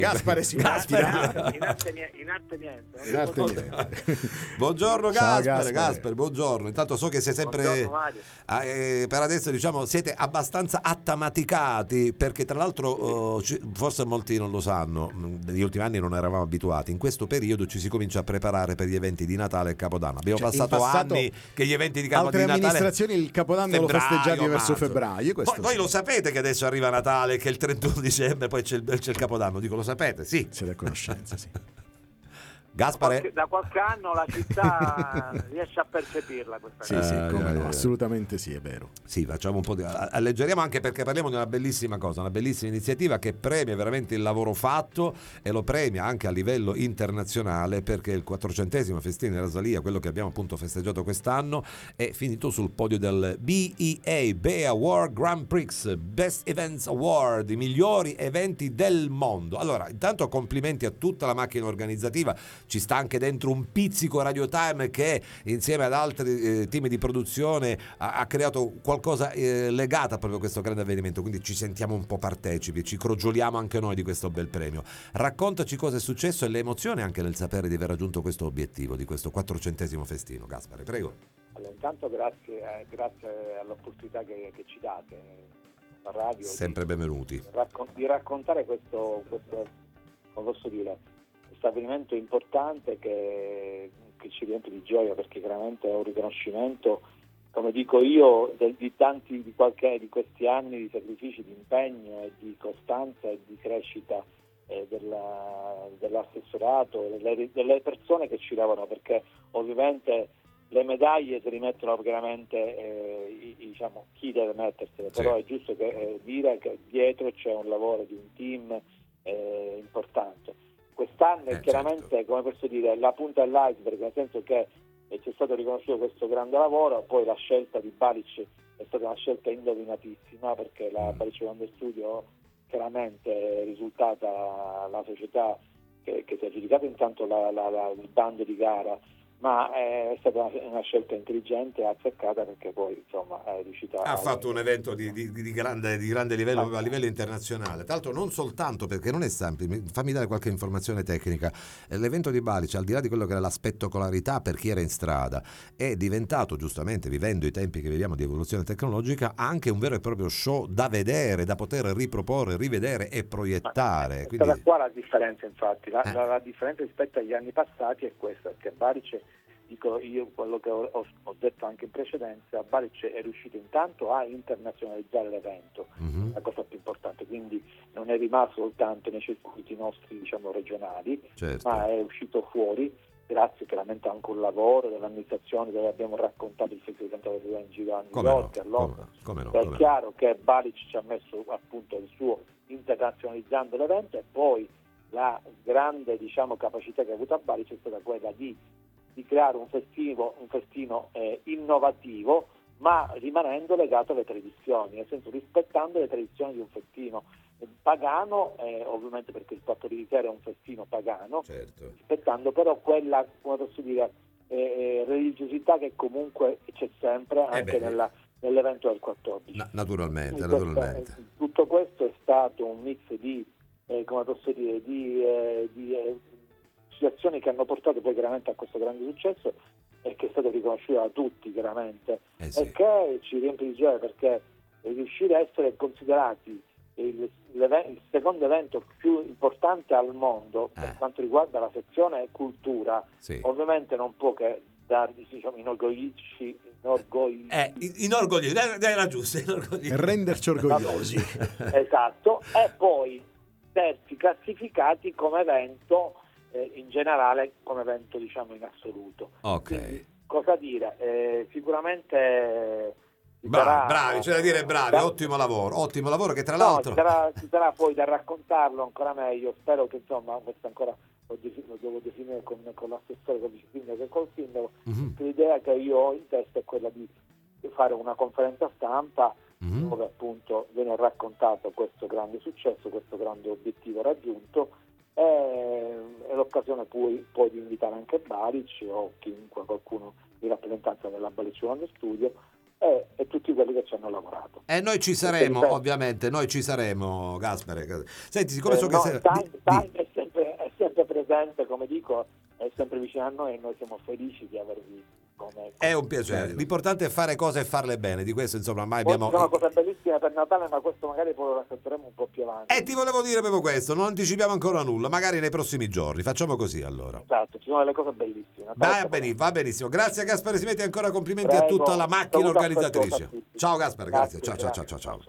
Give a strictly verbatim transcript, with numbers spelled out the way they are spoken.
Gaspare si Gaspare. In arte niente. In arte niente. In arte niente. Buongiorno Gaspare, Gaspare. Gaspare, buongiorno. Intanto so che sei sempre eh, per adesso diciamo siete abbastanza attamaticati, perché tra l'altro eh, forse molti non lo sanno, negli ultimi anni non eravamo abituati. In questo periodo ci si comincia a preparare per gli eventi di Natale e Capodanno. Abbiamo Cioè, passato, passato anni che gli eventi di Capodanno altre amministrazioni il Capodanno febbraio, lo festeggiavi verso marzo. febbraio. Poi, Questo poi sì. lo sapete che adesso arriva Natale, che è il trentuno dicembre, poi c'è il, c'è il Capodanno. Dico, lo sapete? Sì. Siete a conoscenza, sì. Gaspare? Da qualche, da qualche anno la città riesce a percepirla questa Sì, cosa. sì, Eh, come eh, no, eh. assolutamente sì, è vero. Sì, facciamo un po' di alleggeriamo, anche perché parliamo di una bellissima cosa, una bellissima iniziativa che premia veramente il lavoro fatto e lo premia anche a livello internazionale, perché il quattrocentesimo festino di Rosalia, quello che abbiamo appunto festeggiato quest'anno, è finito sul podio del B E A B E A World Grand Prix Best Events Award, i migliori eventi del mondo. Allora, intanto complimenti a tutta la macchina organizzativa. Ci sta anche dentro un pizzico Radio Time che insieme ad altri eh, team di produzione ha, ha creato qualcosa eh, legato proprio a questo grande avvenimento, quindi ci sentiamo un po' partecipi, ci crogioliamo anche noi di questo bel premio. Raccontaci cosa è successo e le emozioni anche nel sapere di aver raggiunto questo obiettivo di questo quattrocentesimo festino. Gaspare, prego. Allora, intanto grazie, eh, grazie all'opportunità che, che ci date a radio, Sempre di, benvenuti. di, raccon- di raccontare questo, questo, come posso dire, questo avvenimento importante che, che ci riempie di gioia, perché chiaramente è un riconoscimento, come dico io, del, di tanti di, qualche, di questi anni di sacrifici, di impegno e di costanza e di crescita eh, della, dell'assessorato, delle, delle persone che ci lavorano, perché ovviamente le medaglie si rimettono chiaramente eh, i, diciamo, chi deve mettersele, sì. Però è giusto che, eh, dire che dietro c'è un lavoro di un team eh, importante. Quest'anno Eh, è chiaramente, certo, come posso dire, la punta dell'iceberg, nel senso che eh, c'è stato riconosciuto questo grande lavoro. Poi la scelta di Balic è stata una scelta indovinatissima, perché la Balic Wonder Studio chiaramente è risultata la società che, che si è aggiudicata intanto la, la, la, il bando di gara, ma è stata una, una scelta intelligente e azzeccata, perché poi insomma è riuscita ha a fatto un evento di, di, di, grande, di grande livello, a livello internazionale. Tra l'altro non soltanto, perché non è semplice, fammi dare qualche informazione tecnica, l'evento di Balic, al di là di quello che era la spettacolarità per chi era in strada, è diventato, giustamente vivendo i tempi che viviamo di evoluzione tecnologica, anche un vero e proprio show da vedere, da poter riproporre, rivedere e proiettare. Quindi... Quindi... qua la differenza, infatti la, eh. la, la differenza rispetto agli anni passati è questa, perché Balic, dico io quello che ho, ho, ho detto anche in precedenza, Balic è riuscito intanto a internazionalizzare l'evento, mm-hmm. la cosa più importante, quindi non è rimasto soltanto nei circuiti nostri, diciamo, regionali, certo. ma è uscito fuori, grazie chiaramente anche a un lavoro dell'amministrazione, dove abbiamo raccontato il fatto che in giro a New York, no? a Londra. Come no, come no, è come chiaro no. che Balic ci ha messo appunto il suo internazionalizzando l'evento, e poi la grande, diciamo, capacità che ha avuto a Balic è stata quella di di creare un festivo, un festino eh, innovativo, ma rimanendo legato alle tradizioni, nel senso rispettando le tradizioni di un festino pagano, eh, ovviamente perché il Fattorio di Sera è un festino pagano, certo. rispettando però quella, come posso dire, eh, religiosità che comunque c'è sempre anche eh nella, nell'evento del quattordici. Na- naturalmente, Quindi naturalmente. Questo, tutto questo è stato un mix di, eh, come posso dire, di, eh, di eh, situazioni che hanno portato poi chiaramente a questo grande successo, e che è stato riconosciuto da tutti chiaramente, eh sì. e che ci riempie di gioia, perché riuscire a essere considerati il, il secondo evento più importante al mondo eh. per quanto riguarda la sezione cultura, sì. ovviamente non può che darvi, diciamo, inorgoglirci inorgogli... eh, inorgoglirci, era giusto, inorgoglirci. renderci orgogliosi. Esatto, e poi terzi classificati come evento Eh, in generale, come evento, diciamo, in assoluto. Ok. Quindi, cosa dire? Eh, sicuramente bravi, sarà, bravi, c'è da dire bravi, da, ottimo lavoro, ottimo lavoro che tra no, l'altro... Ci sarà, ci sarà poi da raccontarlo ancora meglio, spero che insomma, questo ancora lo, lo devo definire con, con l'assessore, con il sindaco e col sindaco, mm-hmm. l'idea che io ho in testa è quella di fare una conferenza stampa mm-hmm. dove appunto viene raccontato questo grande successo, questo grande obiettivo raggiunto, è l'occasione poi, poi di invitare anche Balic o chiunque, qualcuno di rappresentanza della Balic Wonder Studio, e e tutti quelli che ci hanno lavorato. E noi ci saremo, ovviamente, noi ci saremo, Gaspare. Senti, siccome Eh, so che no, sei... Time, di- Time di- è, sempre, è sempre presente, come dico, è sempre vicino a noi e noi siamo felici di avervi come... È un piacere. L'importante è fare cose e farle bene. Di questo, insomma, ormai Poi abbiamo... ci sono cose bellissime per Natale, ma questo magari poi lo racconteremo un po' più avanti. E ti volevo dire proprio questo, non anticipiamo ancora nulla, magari nei prossimi giorni. Facciamo così allora. Esatto, ci sono delle cose bellissime. Va benissimo, va benissimo. Grazie a Gaspare Simetti, ancora complimenti Prego, a tutta la macchina saluto organizzatrice. a tutti. Ciao Gaspare, grazie. Grazie, Ciao ciao ciao grazie. ciao ciao.